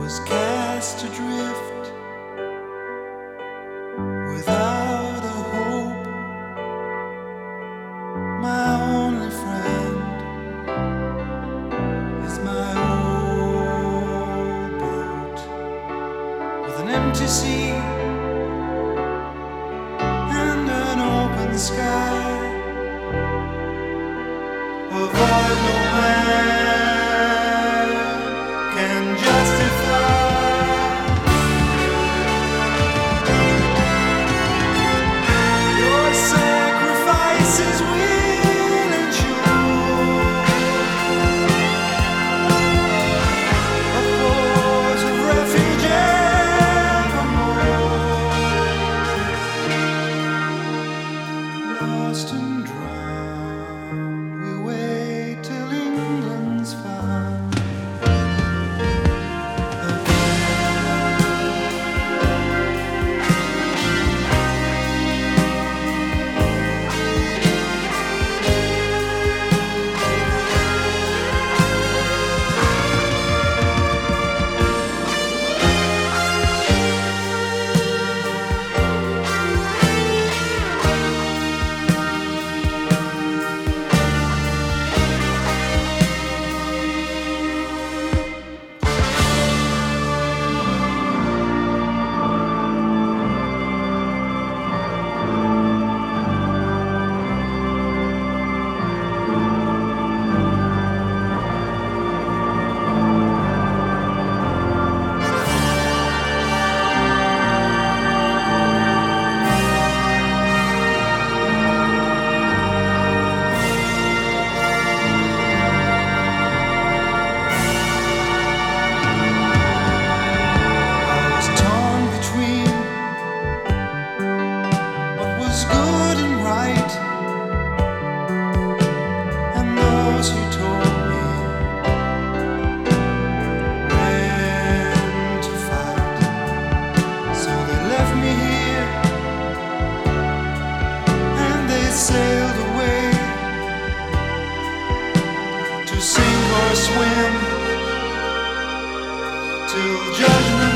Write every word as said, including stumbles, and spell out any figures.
was cast adrift without a hope. My only friend is my old boat with an empty sea and an open sky. Avoid no man can justify. Your sacrifices will ensure a port of refuge evermore. Lost and drowned, we wait till England's found. Sailed away to sink or swim till judgment.